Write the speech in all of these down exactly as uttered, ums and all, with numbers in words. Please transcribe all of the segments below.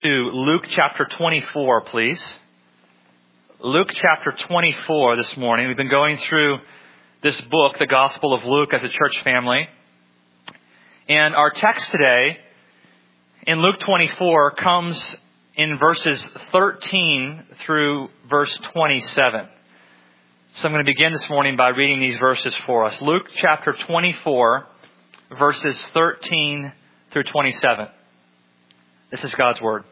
To Luke chapter twenty-four, please. Luke chapter twenty-four this morning. We've been going through this book, the Gospel of Luke, as a church family. And our text today in Luke twenty-four comes in verses thirteen through verse twenty-seven. So I'm going to begin this morning by reading these verses for us. Luke chapter twenty-four, verses thirteen through twenty-seven. This is God's Word.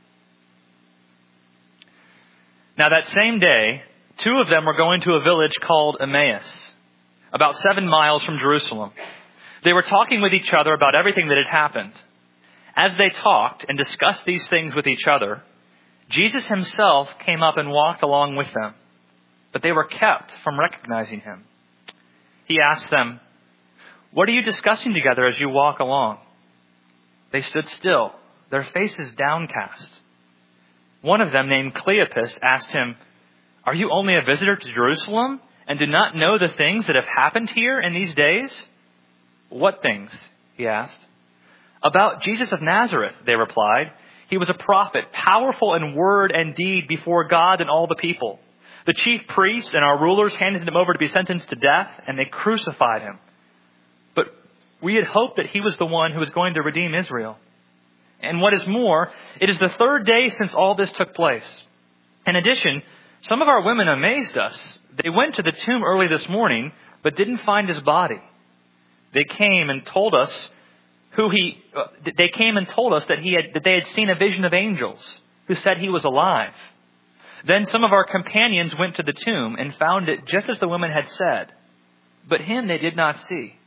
Now that same day, two of them were going to a village called Emmaus, about seven miles from Jerusalem. They were talking with each other about everything that had happened. As they talked and discussed these things with each other, Jesus himself came up and walked along with them, but they were kept from recognizing him. He asked them, "What are you discussing together as you walk along?" They stood still, their faces downcast. One of them, named Cleopas, asked him, "Are you only a visitor to Jerusalem and do not know the things that have happened here in these days?" "What things?" he asked. "About Jesus of Nazareth," they replied. "He was a prophet, powerful in word and deed before God and all the people. The chief priests and our rulers handed him over to be sentenced to death, and they crucified him. But we had hoped that he was the one who was going to redeem Israel. And what is more, it is the third day since all this took place. In addition, some of our women amazed us. They went to the tomb early this morning, but didn't find his body. They came and told us who he. Uh, they came and told us that he had that they had seen a vision of angels who said he was alive. Then some of our companions went to the tomb and found it just as the women had said, but him they did not see."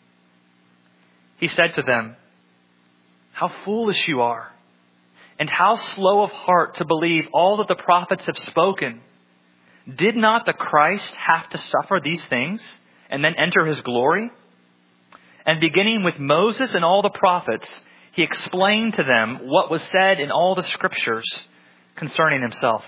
He said to them, "How foolish you are, and how slow of heart to believe all that the prophets have spoken. Did not the Christ have to suffer these things and then enter his glory?" And beginning with Moses and all the prophets, he explained to them what was said in all the scriptures concerning himself.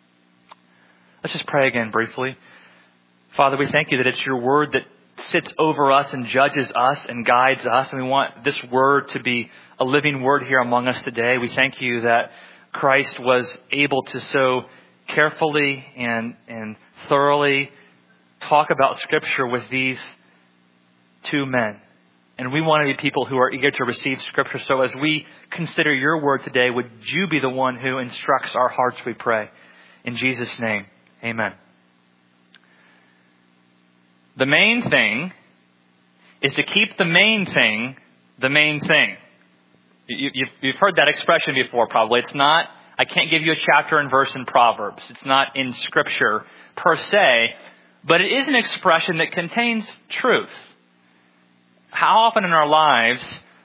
Let's just pray again briefly. Father, we thank you that it's your word that sits over us and judges us and guides us. And we want this word to be a living word here among us today. We thank you that Christ was able to so carefully and, and thoroughly talk about Scripture with these two men. And we want to be people who are eager to receive Scripture. So as we consider your word today, would you be the one who instructs our hearts, we pray. In Jesus' name, amen. The main thing is to keep the main thing the main thing. You, you've, you've heard that expression before, probably. It's not, I can't give you a chapter and verse in Proverbs. It's not in Scripture per se, but it is an expression that contains truth. How often in our lives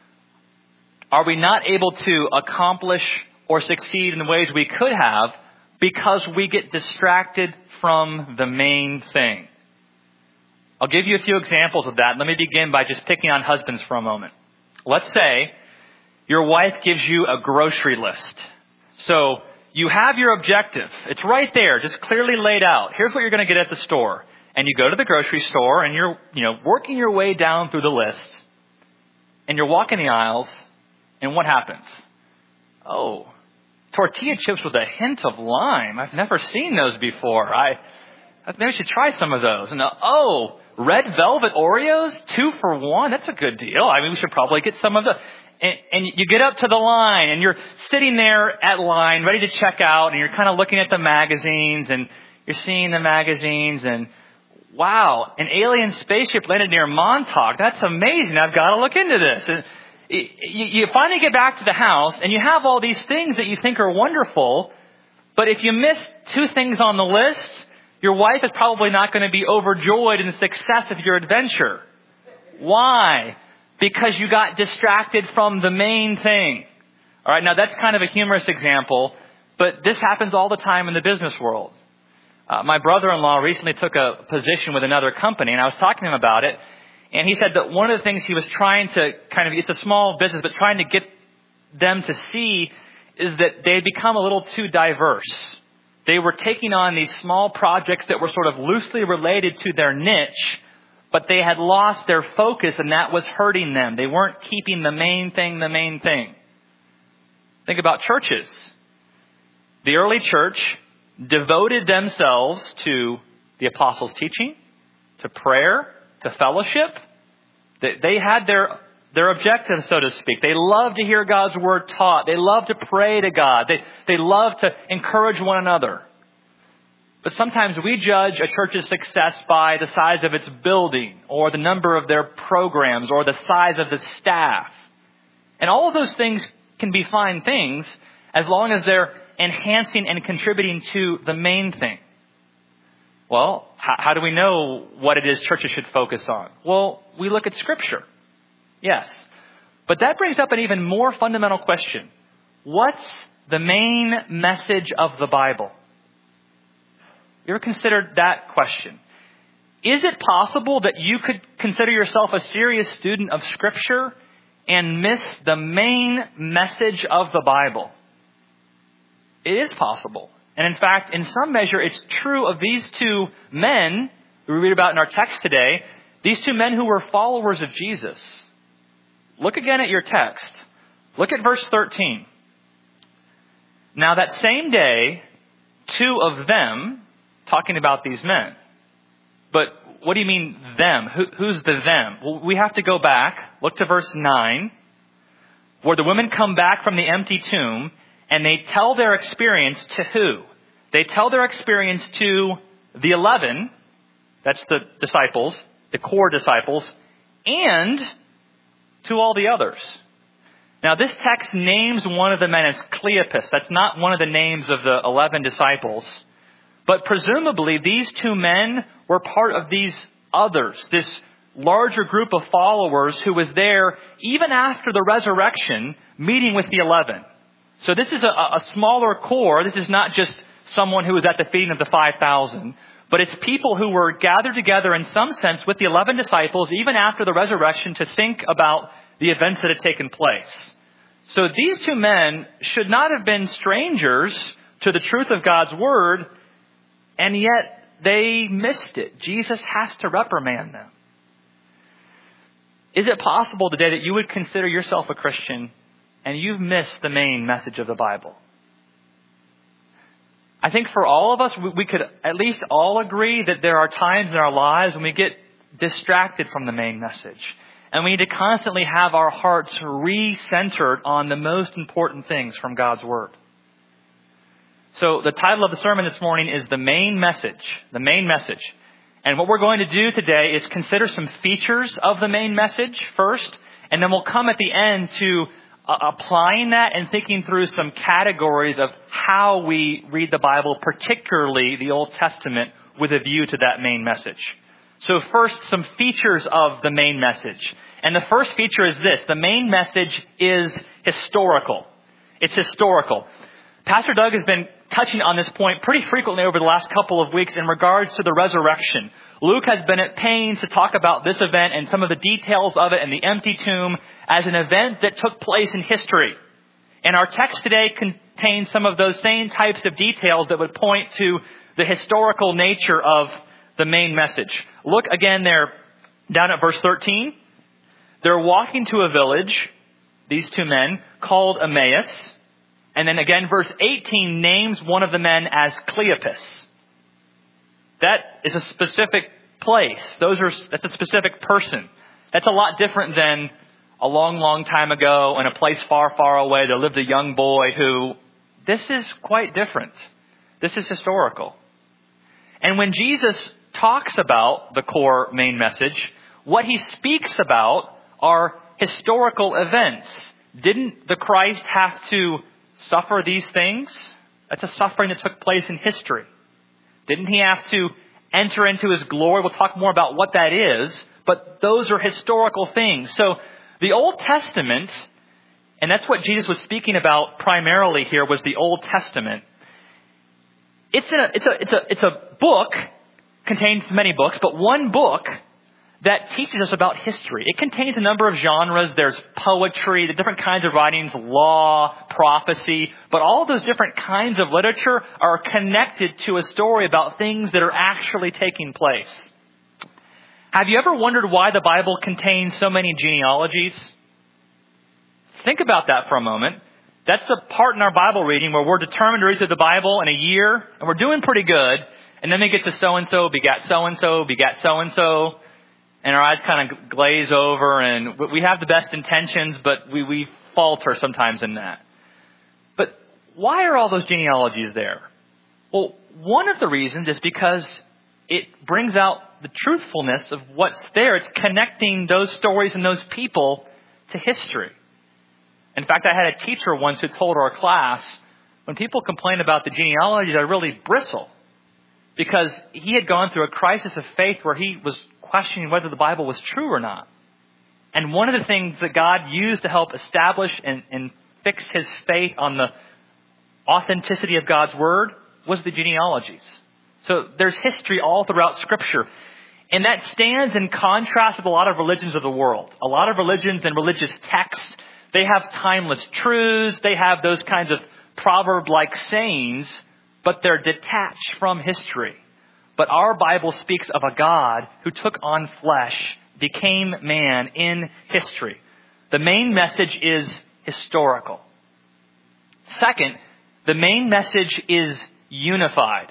are we not able to accomplish or succeed in the ways we could have because we get distracted from the main thing? I'll give you a few examples of that. Let me begin by just picking on husbands for a moment. Let's say your wife gives you a grocery list. So you have your objective. It's right there, just clearly laid out. Here's what you're going to get at the store. And you go to the grocery store and you're, you know, working your way down through the list. And you're walking the aisles. And what happens? Oh, tortilla chips with a hint of lime. I've never seen those before. I, maybe I should try some of those. And uh, oh, red velvet Oreos, two for one. That's a good deal. I mean, we should probably get some of the. And, and you get up to the line, and you're sitting there at line, ready to check out, and you're kind of looking at the magazines, and you're seeing the magazines, and wow, an alien spaceship landed near Montauk. That's amazing. I've got to look into this. And you, you finally get back to the house, and you have all these things that you think are wonderful, but if you miss two things on the list, your wife is probably not going to be overjoyed in the success of your adventure. Why? Because you got distracted from the main thing. All right, now that's kind of a humorous example, but this happens all the time in the business world. Uh, my brother-in-law recently took a position with another company, and I was talking to him about it, and he said that one of the things he was trying to kind of, it's a small business, but trying to get them to see is that they had become a little too diverse. They were taking on these small projects that were sort of loosely related to their niche, but they had lost their focus, and that was hurting them. They weren't keeping the main thing the main thing. Think about churches. The early church devoted themselves to the apostles' teaching, to prayer, to fellowship. They, they had their, their objectives, so to speak. They loved to hear God's word taught. They loved to pray to God. They, they loved to encourage one another. But sometimes we judge a church's success by the size of its building, or the number of their programs, or the size of the staff. And all of those things can be fine things as long as they're enhancing and contributing to the main thing. Well, how, how do we know what it is churches should focus on? Well, we look at Scripture. Yes. But that brings up an even more fundamental question. What's the main message of the Bible? You ever considered that question? Is it possible that you could consider yourself a serious student of Scripture and miss the main message of the Bible? It is possible. And in fact, in some measure, it's true of these two men who we read about in our text today, these two men who were followers of Jesus. Look again at your text. Look at verse thirteen. Now that same day, two of them, talking about these men. But what do you mean them? Who, who's the them? Well, we have to go back. Look to verse nine, where the women come back from the empty tomb and they tell their experience to who? They tell their experience to the eleven. That's the disciples, the core disciples, and to all the others. Now, this text names one of the men as Cleopas. That's not one of the names of the eleven disciples. But presumably, these two men were part of these others, this larger group of followers who was there even after the resurrection, meeting with the eleven. So this is a, a smaller core. This is not just someone who was at the feeding of the five thousand, but it's people who were gathered together in some sense with the eleven disciples, even after the resurrection, to think about the events that had taken place. So these two men should not have been strangers to the truth of God's word, and yet they missed it. Jesus has to reprimand them. Is it possible today that you would consider yourself a Christian and you've missed the main message of the Bible? I think for all of us, we could at least all agree that there are times in our lives when we get distracted from the main message. And we need to constantly have our hearts re-centered on the most important things from God's Word. So the title of the sermon this morning is The Main Message. The Main Message. And what we're going to do today is consider some features of the main message first, and then we'll come at the end to uh, applying that and thinking through some categories of how we read the Bible, particularly the Old Testament, with a view to that main message. So first, some features of the main message. And the first feature is this. The main message is historical. It's historical. Pastor Doug has been touching on this point pretty frequently over the last couple of weeks in regards to the resurrection. Luke has been at pains to talk about this event and some of the details of it and the empty tomb as an event that took place in history. And our text today contains some of those same types of details that would point to the historical nature of the main message. Look again there down at verse thirteen. They're walking to a village, these two men, called Emmaus. And then again, verse eighteen names one of the men as Cleopas. That is a specific place. Those are, that's a specific person. That's a lot different than a long, long time ago in a place far, far away there lived a young boy who, this is quite different. This is historical. And when Jesus talks about the core main message, what he speaks about are historical events. Didn't the Christ have to suffer these things? That's a suffering that took place in history. Didn't he have to enter into his glory? We'll talk more about what that is, but those are historical things. So the Old Testament, and that's what Jesus was speaking about primarily here, was the Old Testament. It's a, it's a, it's a, it's a book, contains many books, but one book that teaches us about history. It contains a number of genres. There's poetry, the different kinds of writings, law, prophecy. But all of those different kinds of literature are connected to a story about things that are actually taking place. Have you ever wondered why the Bible contains so many genealogies? Think about that for a moment. That's the part in our Bible reading where we're determined to read through the Bible in a year, and we're doing pretty good. And then we get to so-and-so, begat so-and-so, begat so-and-so, and our eyes kind of glaze over, and we have the best intentions, but we, we falter sometimes in that. But why are all those genealogies there? Well, one of the reasons is because it brings out the truthfulness of what's there. It's connecting those stories and those people to history. In fact, I had a teacher once who told our class, when people complain about the genealogies, I really bristle. Because he had gone through a crisis of faith where he was questioning whether the Bible was true or not. And one of the things that God used to help establish and, and fix his faith on the authenticity of God's Word was the genealogies. So there's history all throughout Scripture. And that stands in contrast with a lot of religions of the world. A lot of religions and religious texts, they have timeless truths. They have those kinds of proverb-like sayings, but they're detached from history. But our Bible speaks of a God who took on flesh, became man in history. The main message is historical. Second, the main message is unified.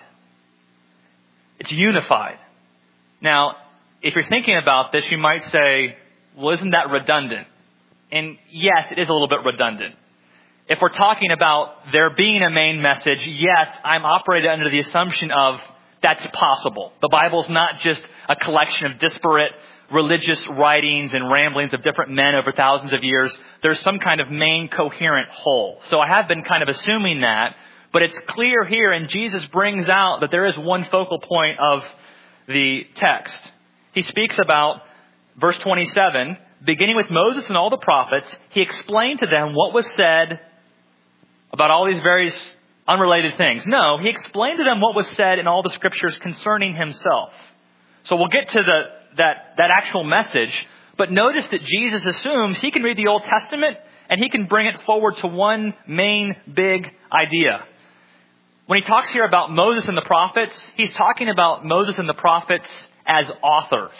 It's unified. Now, if you're thinking about this, you might say, well, isn't that redundant? And yes, it is a little bit redundant. If we're talking about there being a main message, yes, I'm operating under the assumption of that's possible. The Bible's not just a collection of disparate religious writings and ramblings of different men over thousands of years. There's some kind of main coherent whole. So I have been kind of assuming that, but it's clear here, and Jesus brings out that there is one focal point of the text. He speaks about, verse twenty-seven, beginning with Moses and all the prophets, he explained to them what was said about all these various unrelated things. No, he explained to them what was said in all the scriptures concerning himself. So we'll get to the that, that actual message, but notice that Jesus assumes he can read the Old Testament and he can bring it forward to one main big idea. When he talks here about Moses and the prophets, he's talking about Moses and the prophets as authors.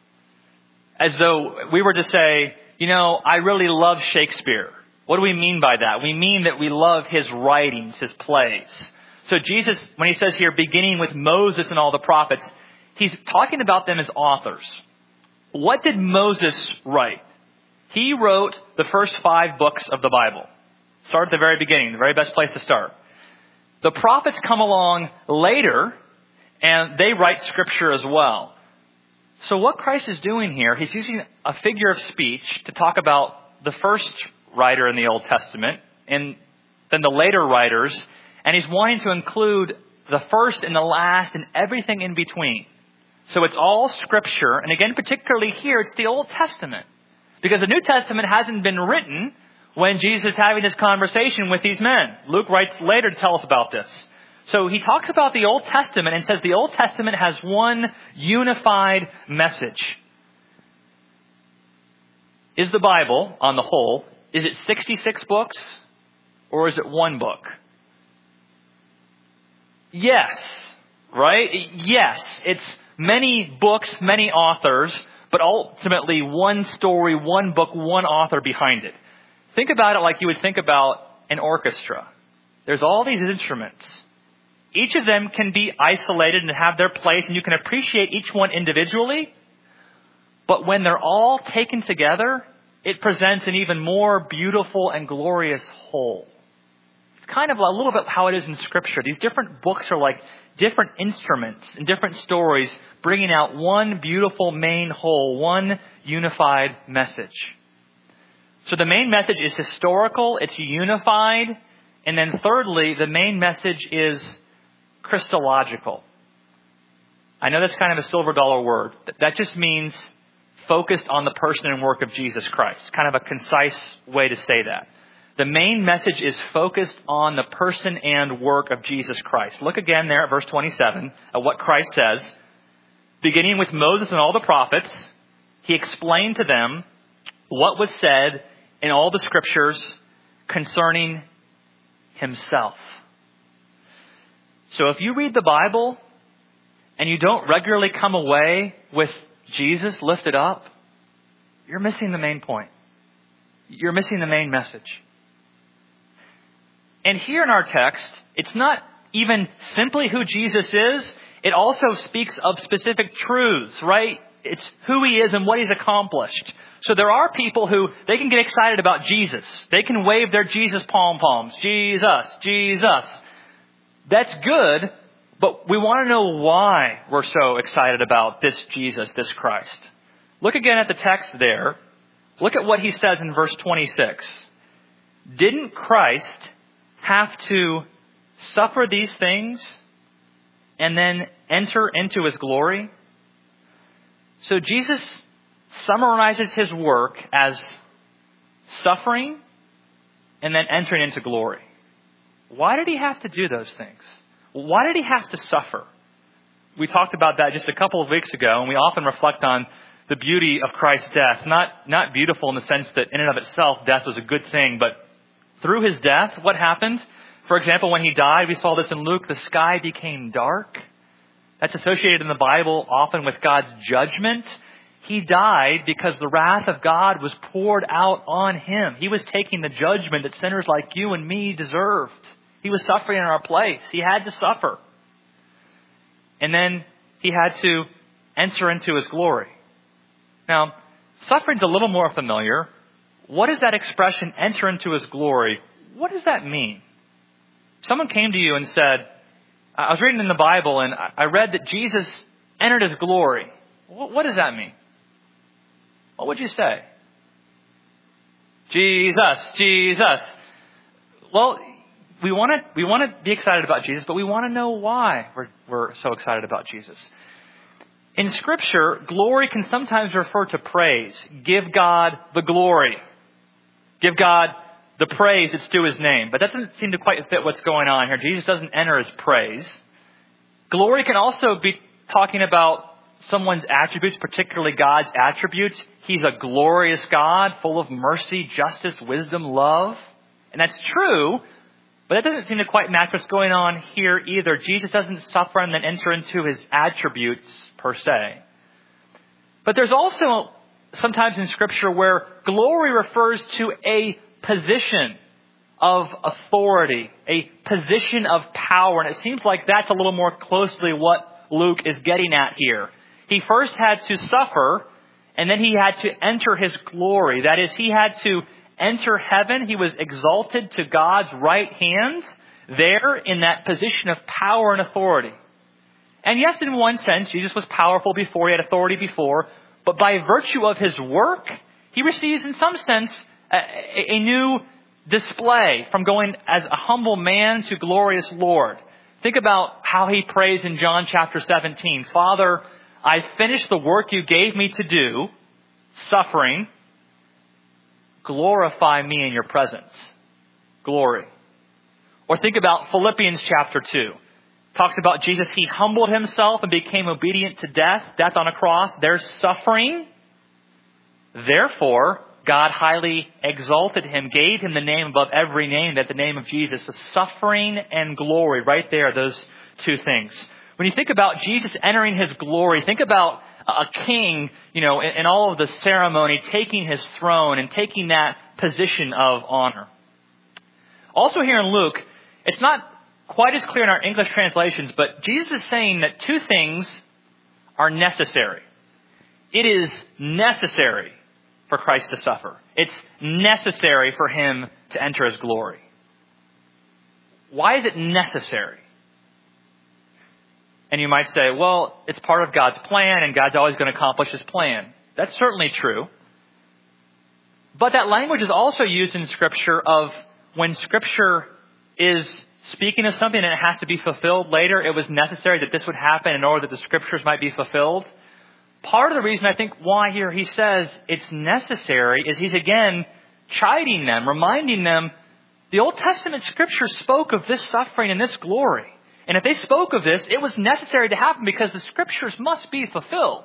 As though we were to say, you know, I really love Shakespeare. What do we mean by that? We mean that we love his writings, his plays. So Jesus, when he says here, beginning with Moses and all the prophets, he's talking about them as authors. What did Moses write? He wrote the first five books of the Bible. Start at the very beginning, the very best place to start. The prophets come along later, and they write scripture as well. So what Christ is doing here, he's using a figure of speech to talk about the first writer in the Old Testament and then the later writers, and he's wanting to include the first and the last and everything in between. So it's all scripture, and again, particularly here, it's the Old Testament. Because the New Testament hasn't been written when Jesus is having this conversation with these men. Luke writes later to tell us about this. So he talks about the Old Testament and says the Old Testament has one unified message. Is the Bible, on the whole, is it sixty-six books or is it one book? Yes, right? Yes, it's many books, many authors, but ultimately one story, one book, one author behind it. Think about it like you would think about an orchestra. There's all these instruments. Each of them can be isolated and have their place, and you can appreciate each one individually. But when they're all taken together, it presents an even more beautiful and glorious whole. It's kind of a little bit how it is in Scripture. These different books are like different instruments and different stories, bringing out one beautiful main whole, one unified message. So the main message is historical, it's unified, and then thirdly, the main message is Christological. I know that's kind of a silver dollar word. That just means focused on the person and work of Jesus Christ. Kind of a concise way to say that. The main message is focused on the person and work of Jesus Christ. Look again there at verse twenty-seven at what Christ says. Beginning with Moses and all the prophets, he explained to them what was said in all the scriptures concerning himself. So if you read the Bible and you don't regularly come away with Jesus lifted up, you're missing the main point. You're missing the main message. And here in our text, it's not even simply who Jesus is. It also speaks of specific truths, right? It's who he is and what he's accomplished. So there are people who, they can get excited about Jesus. They can wave their Jesus pom-poms. Jesus, Jesus. That's good, but we want to know why we're so excited about this Jesus, this Christ. Look again at the text there. Look at what he says in verse twenty-six. Didn't Christ have to suffer these things and then enter into his glory? So Jesus summarizes his work as suffering and then entering into glory. Why did he have to do those things? Why did he have to suffer? We talked about that just a couple of weeks ago, and we often reflect on the beauty of Christ's death. Not, not beautiful in the sense that in and of itself death was a good thing, but through his death, what happened? For example, when he died, we saw this in Luke, the sky became dark. That's associated in the Bible often with God's judgment. He died because the wrath of God was poured out on him. He was taking the judgment that sinners like you and me deserved. He was suffering in our place. He had to suffer. And then he had to enter into his glory. Now, suffering's a little more familiar. What is that expression, enter into his glory? What does that mean? Someone came to you and said, I was reading in the Bible and I read that Jesus entered his glory. What does that mean? What would you say? Jesus, Jesus. Well, we want to we want to be excited about Jesus, but we want to know why we're, we're so excited about Jesus. In Scripture, glory can sometimes refer to praise. Give God the glory. Give God the praise that's due his name. But that doesn't seem to quite fit what's going on here. Jesus doesn't enter his praise. Glory can also be talking about someone's attributes, particularly God's attributes. He's a glorious God, full of mercy, justice, wisdom, love. And that's true, but that doesn't seem to quite match what's going on here either. Jesus doesn't suffer and then enter into his attributes per se. But there's also sometimes in Scripture where glory refers to a position of authority, a position of power. And it seems like that's a little more closely what Luke is getting at here. He first had to suffer, and then he had to enter his glory. That is, he had to enter heaven. He was exalted to God's right hand, there in that position of power and authority. And yes, in one sense, Jesus was powerful before, he had authority before, but by virtue of his work, he receives in some sense a, a new display from going as a humble man to glorious Lord. Think about how he prays in John chapter seventeen. Father, I finished the work you gave me to do, suffering. Glorify me in your presence. Glory. Or think about Philippians chapter two. Talks about Jesus. He humbled himself and became obedient to death, death on a cross. There's suffering. Therefore, God highly exalted him, gave him the name above every name, that the name of Jesus, the suffering and glory, right there, those two things. When you think about Jesus entering his glory, think about a king, you know, in, in all of the ceremony, taking his throne and taking that position of honor. Also here in Luke, it's not quite as clear in our English translations, but Jesus is saying that two things are necessary. It is necessary for Christ to suffer. It's necessary for him to enter his glory. Why is it necessary? And you might say, well, it's part of God's plan and God's always going to accomplish his plan. That's certainly true. But that language is also used in Scripture of when Scripture is speaking of something and it has to be fulfilled later, it was necessary that this would happen in order that the Scriptures might be fulfilled. Part of the reason I think why here he says it's necessary is he's again chiding them, reminding them the Old Testament Scripture spoke of this suffering and this glory. And if they spoke of this, it was necessary to happen because the Scriptures must be fulfilled.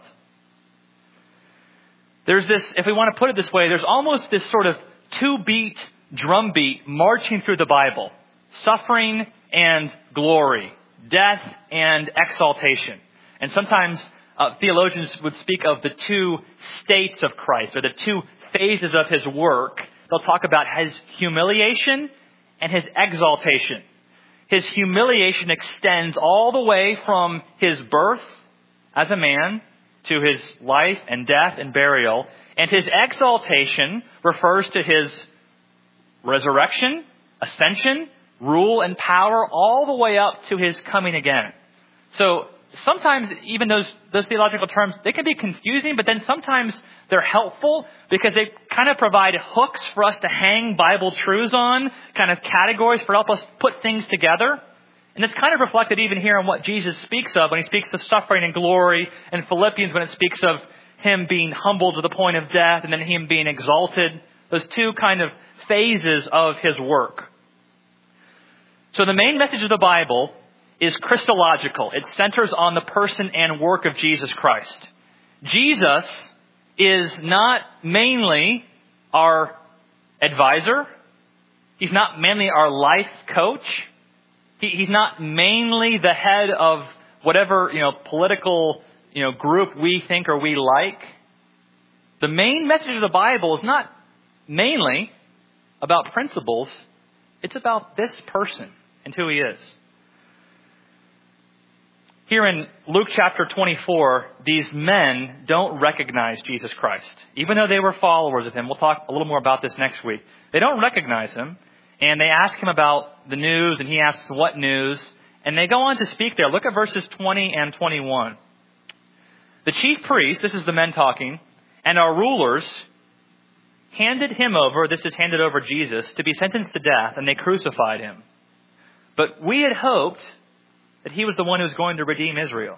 There's this, if we want to put it this way, there's almost this sort of two-beat drum beat marching through the Bible. Suffering and glory. Death and exaltation. And sometimes uh, theologians would speak of the two states of Christ, or the two phases of his work. They'll talk about his humiliation and his exaltation. His humiliation extends all the way from his birth as a man to his life and death and burial. And his exaltation refers to his resurrection, ascension, rule and power, all the way up to his coming again. So sometimes even those, those theological terms, they can be confusing, but then sometimes they're helpful because they kind of provide hooks for us to hang Bible truths on, kind of categories for help us put things together. And it's kind of reflected even here in what Jesus speaks of when he speaks of suffering and glory, and Philippians when it speaks of him being humbled to the point of death and then him being exalted. Those two kind of phases of his work. So the main message of the Bible is Christological. It centers on the person and work of Jesus Christ. Jesus is not mainly our advisor. He's not mainly our life coach. He, he's not mainly the head of whatever, you know, political, you know, group we think or we like. The main message of the Bible is not mainly about principles. It's about this person and who he is. Here in Luke chapter twenty-four, these men don't recognize Jesus Christ. Even though they were followers of him. We'll talk a little more about this next week. They don't recognize him. And they ask him about the news, and he asks what news. And they go on to speak there. Look at verses twenty and twenty-one. The chief priests, this is the men talking, and our rulers handed him over, this is handed over Jesus, to be sentenced to death, and they crucified him. But we had hoped that he was the one who was going to redeem Israel.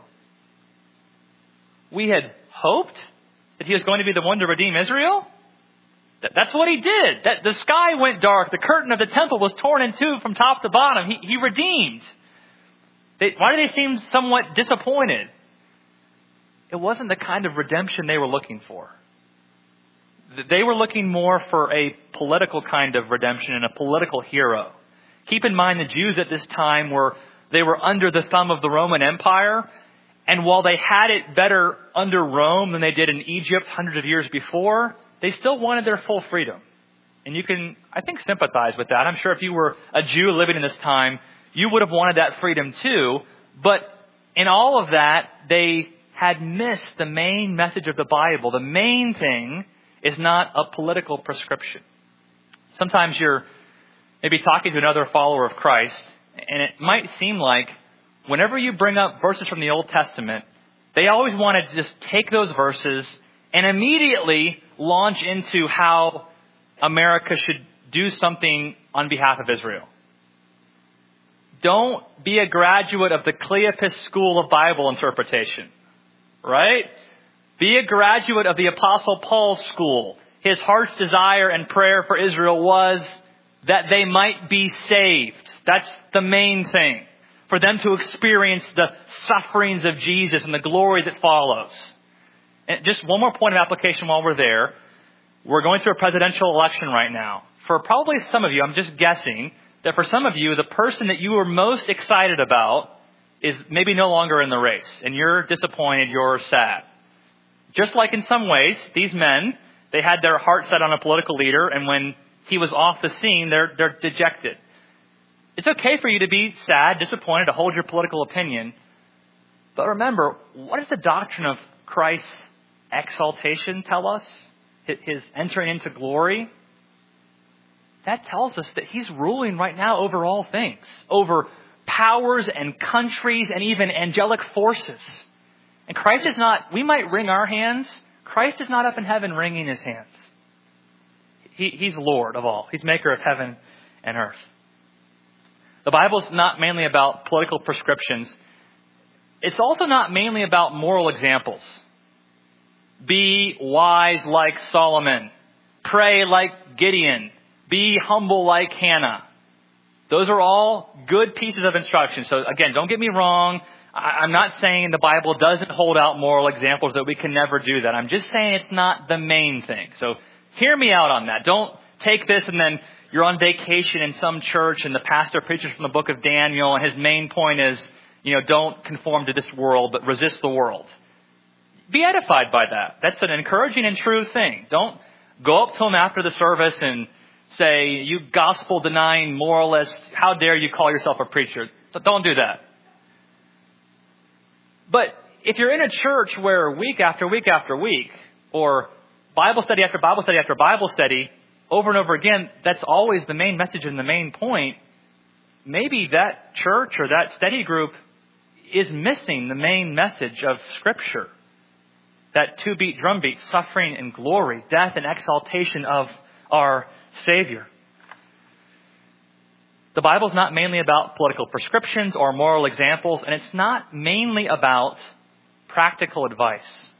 We had hoped that he was going to be the one to redeem Israel? That's what he did. That the sky went dark. The curtain of the temple was torn in two from top to bottom. He, he redeemed. They, why do they seem somewhat disappointed? It wasn't the kind of redemption they were looking for. They were looking more for a political kind of redemption and a political hero. Keep in mind the Jews at this time were, they were under the thumb of the Roman Empire. And while they had it better under Rome than they did in Egypt hundreds of years before, they still wanted their full freedom. And you can, I think, sympathize with that. I'm sure if you were a Jew living in this time, you would have wanted that freedom too. But in all of that, they had missed the main message of the Bible. The main thing is not a political prescription. Sometimes you're maybe talking to another follower of Christ, and it might seem like whenever you bring up verses from the Old Testament, they always want to just take those verses and immediately launch into how America should do something on behalf of Israel. Don't be a graduate of the Cleopas School of Bible Interpretation, right? Be a graduate of the Apostle Paul's school. His heart's desire and prayer for Israel was that they might be saved. That's the main thing. For them to experience the sufferings of Jesus and the glory that follows. And just one more point of application while we're there. We're going through a presidential election right now. For probably some of you, I'm just guessing, that for some of you, the person that you were most excited about is maybe no longer in the race. And you're disappointed, you're sad. Just like in some ways, these men, they had their heart set on a political leader, and when he was off the scene, they're, they're dejected. It's okay for you to be sad, disappointed, to hold your political opinion. But remember, what does the doctrine of Christ's exaltation tell us? His entering into glory? That tells us that he's ruling right now over all things. Over powers and countries and even angelic forces. And Christ is not, we might wring our hands. Christ is not up in heaven wringing his hands. He, he's Lord of all. He's maker of heaven and earth. The Bible is not mainly about political prescriptions. It's also not mainly about moral examples. Be wise like Solomon. Pray like Gideon. Be humble like Hannah. Those are all good pieces of instruction. So again, don't get me wrong. I'm not saying the Bible doesn't hold out moral examples, that we can never do that. I'm just saying it's not the main thing. So hear me out on that. Don't take this and then you're on vacation in some church and the pastor preaches from the book of Daniel and his main point is, you know, don't conform to this world, but resist the world. Be edified by that. That's an encouraging and true thing. Don't go up to him after the service and say, you gospel-denying moralist, how dare you call yourself a preacher? Don't do that. But if you're in a church where week after week after week, or Bible study after Bible study after Bible study, over and over again, that's always the main message and the main point, maybe that church or that study group is missing the main message of Scripture. That two-beat drumbeat, suffering and glory, death and exaltation of our Savior. The Bible is not mainly about political prescriptions or moral examples, and it's not mainly about practical advice.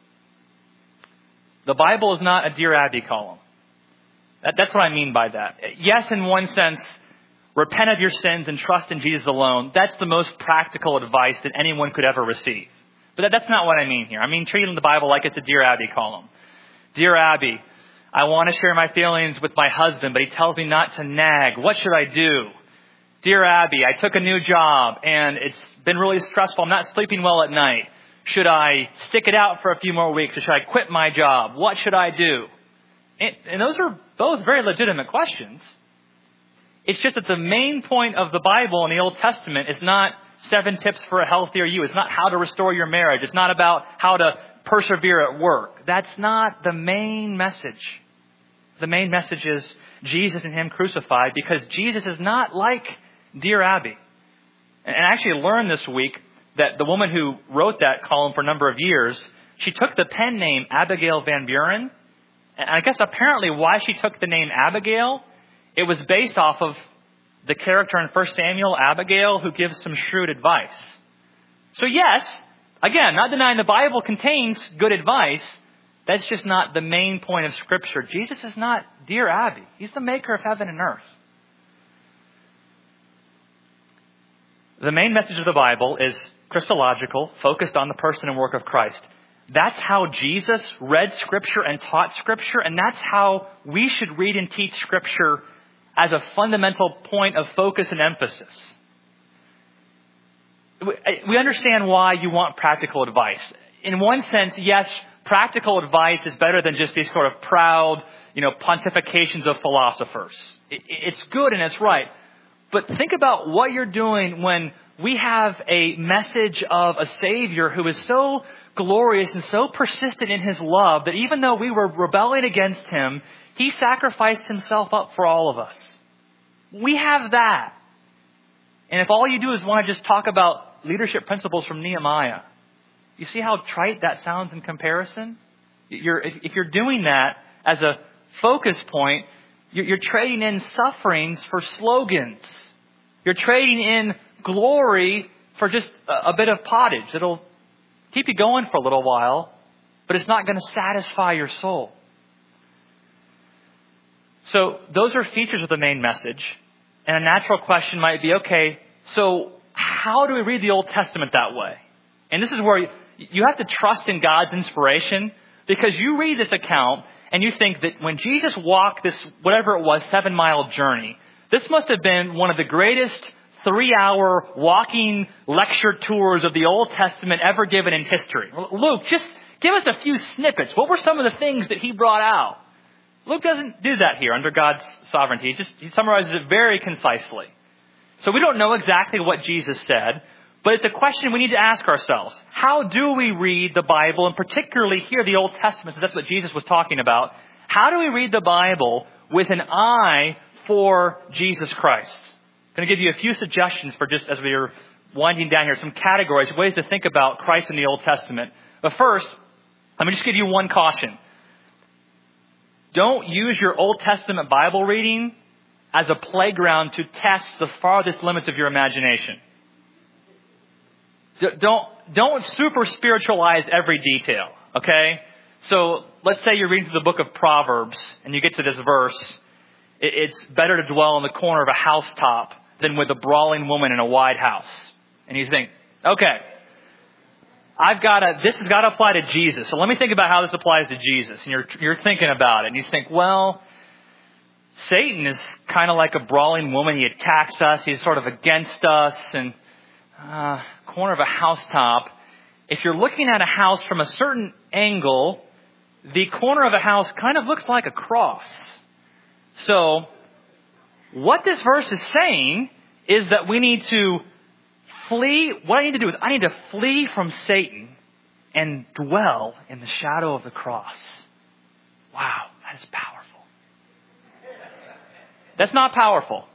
The Bible is not a Dear Abby column. That, that's what I mean by that. Yes, in one sense, repent of your sins and trust in Jesus alone. That's the most practical advice that anyone could ever receive. But that, that's not what I mean here. I mean treating the Bible like it's a Dear Abby column. Dear Abby, I want to share my feelings with my husband, but he tells me not to nag. What should I do? Dear Abby, I took a new job and it's been really stressful. I'm not sleeping well at night. Should I stick it out for a few more weeks or should I quit my job? What should I do? And, and those are both very legitimate questions. It's just that the main point of the Bible in the Old Testament is not seven tips for a healthier you. It's not how to restore your marriage. It's not about how to persevere at work. That's not the main message. The main message is Jesus and Him crucified, because Jesus is not like Dear Abby. And I actually learned this week that the woman who wrote that column for a number of years, she took the pen name Abigail Van Buren. And I guess apparently why she took the name Abigail, it was based off of the character in First Samuel, Abigail, who gives some shrewd advice. So yes, again, not denying the Bible contains good advice. That's just not the main point of Scripture. Jesus is not Dear Abby. He's the maker of heaven and earth. The main message of the Bible is Christological, focused on the person and work of Christ. That's how Jesus read Scripture and taught Scripture, and that's how we should read and teach Scripture as a fundamental point of focus and emphasis. We understand why you want practical advice. In one sense, yes, practical advice is better than just these sort of proud, you know, pontifications of philosophers. It's good and it's right. But think about what you're doing when we have a message of a Savior who is so glorious and so persistent in His love that even though we were rebelling against Him, He sacrificed Himself up for all of us. We have that. And if all you do is want to just talk about leadership principles from Nehemiah, you see how trite that sounds in comparison? You're, if you're doing that as a focus point, you're, you're trading in sufferings for slogans. You're trading in glory for just a, a bit of pottage. It'll keep you going for a little while, but it's not going to satisfy your soul. So those are features of the main message. And a natural question might be, okay, so how do we read the Old Testament that way? And this is where you, you have to trust in God's inspiration, because you read this account and you think that when Jesus walked this, whatever it was, seven mile journey, this must have been one of the greatest three-hour walking lecture tours of the Old Testament ever given in history. Luke, just give us a few snippets. What were some of the things that he brought out? Luke doesn't do that here under God's sovereignty. He just he summarizes it very concisely. So we don't know exactly what Jesus said, but it's a question we need to ask ourselves. How do we read the Bible, and particularly here the Old Testament, so that's what Jesus was talking about. How do we read the Bible with an eye for Jesus Christ? I'm going to give you a few suggestions for just as we are winding down here, some categories, ways to think about Christ in the Old Testament. But first, let me just give you one caution. Don't use your Old Testament Bible reading as a playground to test the farthest limits of your imagination. Don't, don't super spiritualize every detail, okay? So let's say you're reading through the book of Proverbs and you get to this verse. It's better to dwell in the corner of a housetop than with a brawling woman in a wide house. And you think, okay, I've got to, this has got to apply to Jesus. So let me think about how this applies to Jesus. And you're, you're thinking about it. And you think, well, Satan is kind of like a brawling woman. He attacks us. He's sort of against us. And uh, corner of a housetop. If you're looking at a house from a certain angle, the corner of a house kind of looks like a cross. So what this verse is saying is that we need to flee. What I need to do is I need to flee from Satan and dwell in the shadow of the cross. Wow, that is powerful. That's not powerful.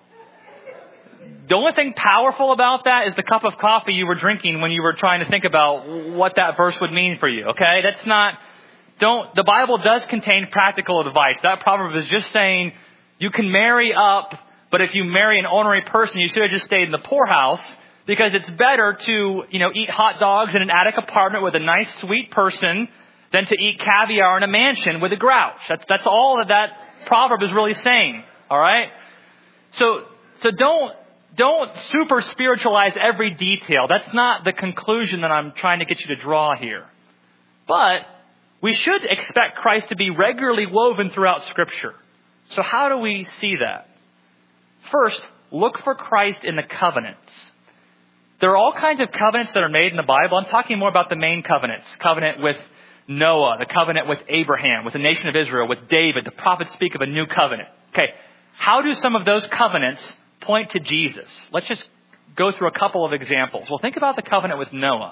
The only thing powerful about that is the cup of coffee you were drinking when you were trying to think about what that verse would mean for you. Okay? That's not, don't, the Bible does contain practical advice. That proverb is just saying you can marry up, but if you marry an ornery person, you should have just stayed in the poorhouse, because it's better to, you know, eat hot dogs in an attic apartment with a nice, sweet person than to eat caviar in a mansion with a grouch. That's, that's all that that proverb is really saying. All right? So, so don't, Don't super spiritualize every detail. That's not the conclusion that I'm trying to get you to draw here. But we should expect Christ to be regularly woven throughout Scripture. So how do we see that? First, look for Christ in the covenants. There are all kinds of covenants that are made in the Bible. I'm talking more about the main covenants. Covenant with Noah, the covenant with Abraham, with the nation of Israel, with David. The prophets speak of a new covenant. Okay, how do some of those covenants point to Jesus? Let's just go through a couple of examples. Well, think about the covenant with Noah.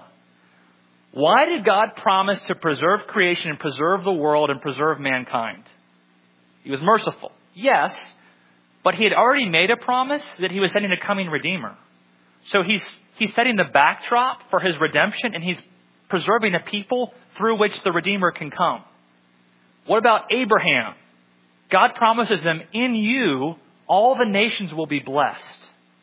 Why did God promise to preserve creation and preserve the world and preserve mankind? He was merciful. Yes, but he had already made a promise that he was sending a coming Redeemer. So he's, he's setting the backdrop for his redemption, and he's preserving a people through which the Redeemer can come. What about Abraham? God promises him, in you, all the nations will be blessed.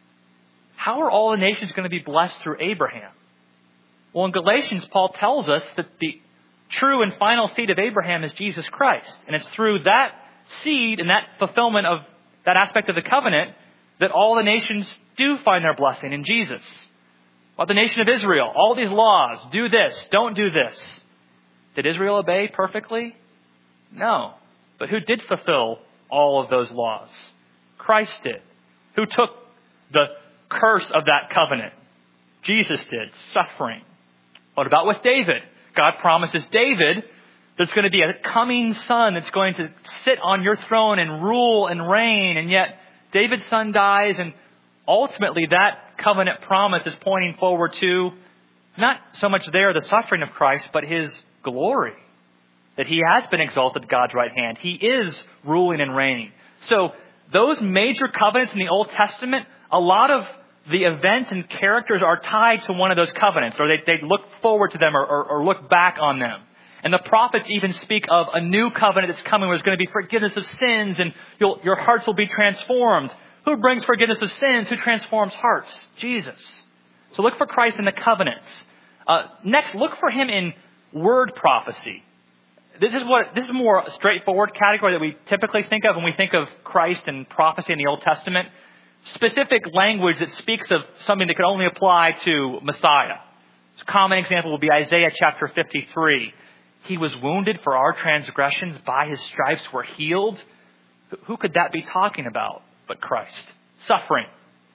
How are all the nations going to be blessed through Abraham? Well, in Galatians, Paul tells us that the true and final seed of Abraham is Jesus Christ. And it's through that seed and that fulfillment of that aspect of the covenant that all the nations do find their blessing in Jesus. Well, the nation of Israel, all these laws, do this, don't do this. Did Israel obey perfectly? No. But who did fulfill all of those laws? Christ did. Who took the curse of that covenant? Jesus did, suffering. What about with David? God promises David there's going to be a coming son that's going to sit on your throne and rule and reign. And yet David's son dies, and ultimately that covenant promise is pointing forward to not so much there the suffering of Christ, but his glory. That he has been exalted to God's right hand. He is ruling and reigning. So those major covenants in the Old Testament, a lot of the events and characters are tied to one of those covenants, or they, they look forward to them or, or, or look back on them. And the prophets even speak of a new covenant that's coming where there's going to be forgiveness of sins and you'll, your hearts will be transformed. Who brings forgiveness of sins? Who transforms hearts? Jesus. So look for Christ in the covenants. Uh, next, look for him in word prophecy. This is what this is a more straightforward category that we typically think of when we think of Christ and prophecy in the Old Testament. Specific language that speaks of something that could only apply to Messiah. A common example would be Isaiah chapter fifty-three. He was wounded for our transgressions, by his stripes we're healed. Who could that be talking about but Christ? Suffering.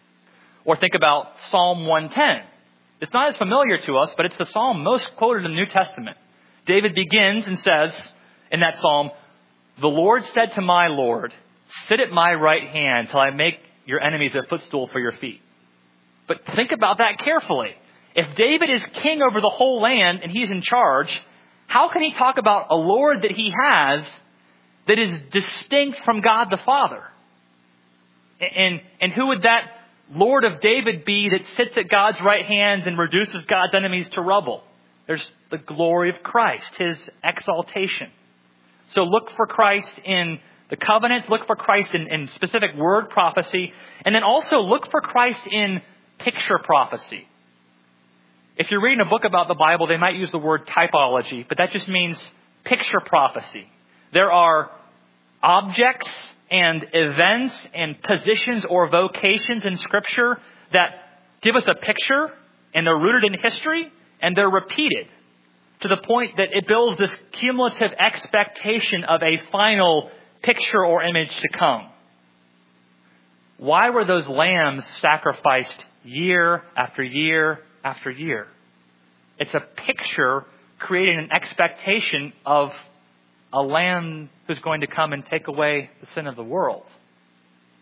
Or think about Psalm one ten. It's not as familiar to us, but it's the psalm most quoted in the New Testament. David begins and says in that psalm, "The Lord said to my Lord, sit at my right hand till I make your enemies a footstool for your feet." But think about that carefully. If David is king over the whole land and he's in charge, how can he talk about a Lord that he has that is distinct from God the Father? And, and who would that Lord of David be that sits at God's right hand and reduces God's enemies to rubble? There's the glory of Christ, his exaltation. So look for Christ in the covenant, look for Christ in, in specific word prophecy, and then also look for Christ in picture prophecy. If you're reading a book about the Bible, they might use the word typology, but that just means picture prophecy. There are objects and events and positions or vocations in Scripture that give us a picture, and they're rooted in history, and they're repeated to the point that it builds this cumulative expectation of a final picture or image to come. Why were those lambs sacrificed year after year after year? It's a picture creating an expectation of a lamb who's going to come and take away the sin of the world.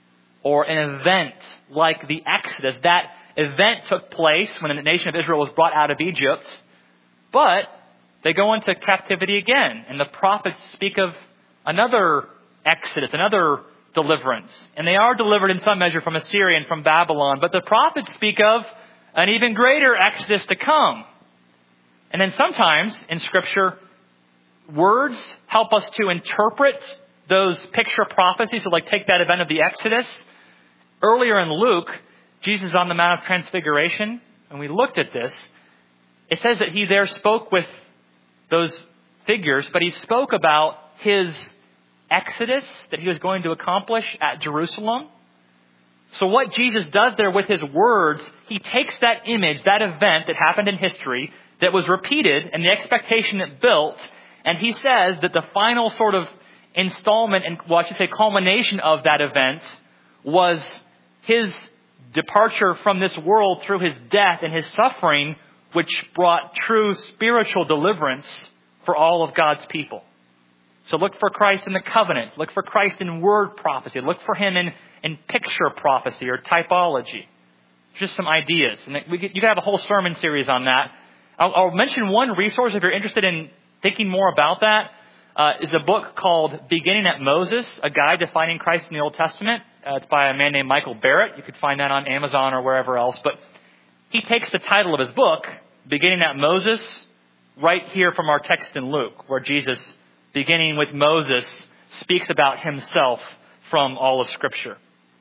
or an event like the Exodus. That event took place when the nation of Israel was brought out of Egypt, but they go into captivity again. And the prophets speak of another Exodus, another deliverance. And they are delivered in some measure from Assyria and from Babylon. But the prophets speak of an even greater Exodus to come. And then sometimes in Scripture, words help us to interpret those picture prophecies. So like take that event of the Exodus. Earlier in Luke, Jesus on the Mount of Transfiguration, and we looked at this, it says that he there spoke with those figures, but he spoke about his Exodus that he was going to accomplish at Jerusalem. So what Jesus does there with his words, he takes that image, that event that happened in history, that was repeated and the expectation it built, and he says that the final sort of installment and, well, I should say culmination of that event was his departure from this world through his death and his suffering, which brought true spiritual deliverance for all of God's people. So look for Christ in the covenant. Look for Christ in word prophecy. Look for him in, in picture prophecy or typology. Just some ideas. And we could, you could have a whole sermon series on that. I'll, I'll mention one resource if you're interested in thinking more about that. Uh, is a book called Beginning at Moses, a guide to finding Christ in the Old Testament. Uh, it's by a man named Michael Barrett. You could find that on Amazon or wherever else. But he takes the title of his book, Beginning at Moses, right here from our text in Luke, where Jesus, beginning with Moses, speaks about himself from all of Scripture.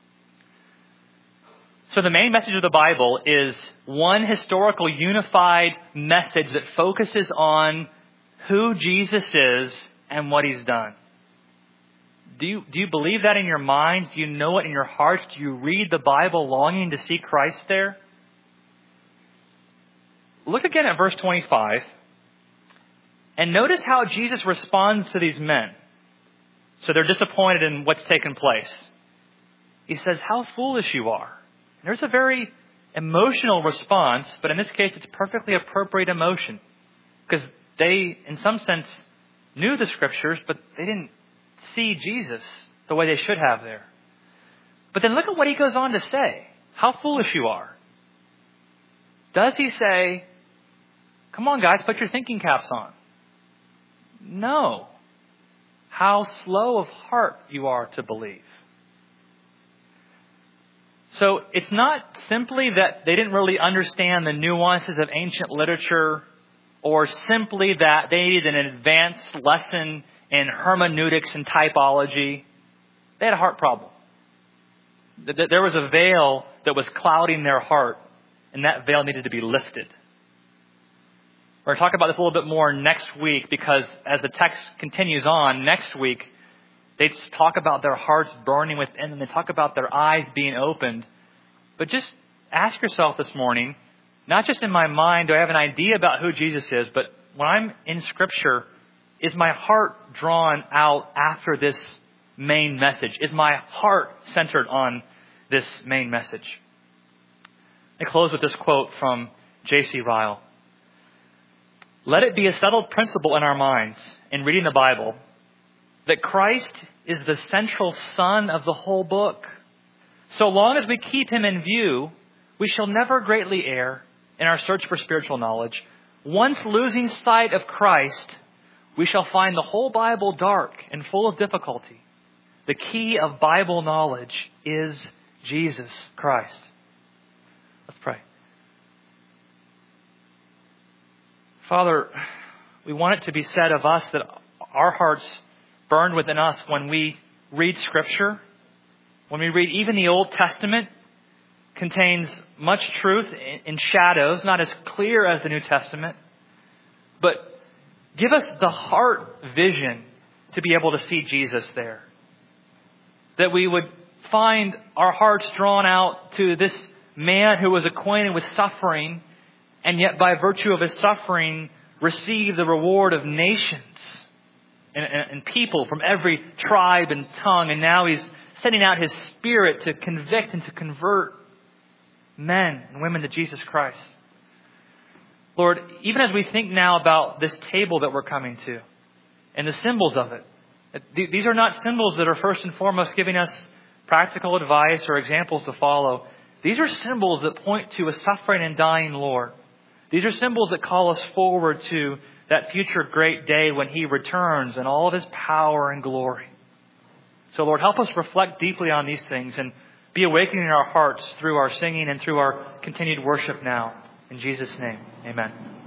So the main message of the Bible is one historical unified message that focuses on who Jesus is and what he's done. Do you, do you believe that in your mind? Do you know it in your heart? Do you read the Bible longing to see Christ there? Look again at verse twenty-five and notice how Jesus responds to these men. So they're disappointed in what's taken place. He says, "How foolish you are." And there's a very emotional response, but in this case it's perfectly appropriate emotion. Because they, in some sense, knew the Scriptures, but they didn't see Jesus the way they should have there. But then look at what he goes on to say. How foolish you are. Does he say, come on guys, put your thinking caps on? No. How slow of heart you are to believe. So it's not simply that they didn't really understand the nuances of ancient literature, or simply that they needed an advanced lesson in hermeneutics and typology. They had a heart problem. There was a veil that was clouding their heart, and that veil needed to be lifted. We're going to talk about this a little bit more next week, because as the text continues on, next week, they talk about their hearts burning within them. They talk about their eyes being opened. But just ask yourself this morning, not just in my mind do I have an idea about who Jesus is, but when I'm in Scripture, is my heart drawn out after this main message? Is my heart centered on this main message? I close with this quote from J C Ryle. Let it be a settled principle in our minds in reading the Bible that Christ is the central sun of the whole book. So long as we keep him in view, we shall never greatly err in our search for spiritual knowledge. Once losing sight of Christ, we shall find the whole Bible dark and full of difficulty. The key of Bible knowledge is Jesus Christ. Let's pray. Father, we want it to be said of us that our hearts burn within us when we read Scripture. When we read even the Old Testament contains much truth in shadows, not as clear as the New Testament. But give us the heart vision to be able to see Jesus there. That we would find our hearts drawn out to this man who was acquainted with suffering, and yet by virtue of his suffering received the reward of nations and, and, and people from every tribe and tongue. And now he's sending out his Spirit to convict and to convert men and women to Jesus Christ. Lord, even as we think now about this table that we're coming to and the symbols of it, these are not symbols that are first and foremost giving us practical advice or examples to follow. These are symbols that point to a suffering and dying Lord. These are symbols that call us forward to that future great day when He returns in all of His power and glory. So Lord, help us reflect deeply on these things and be awakening in our hearts through our singing and through our continued worship now. In Jesus' name, amen.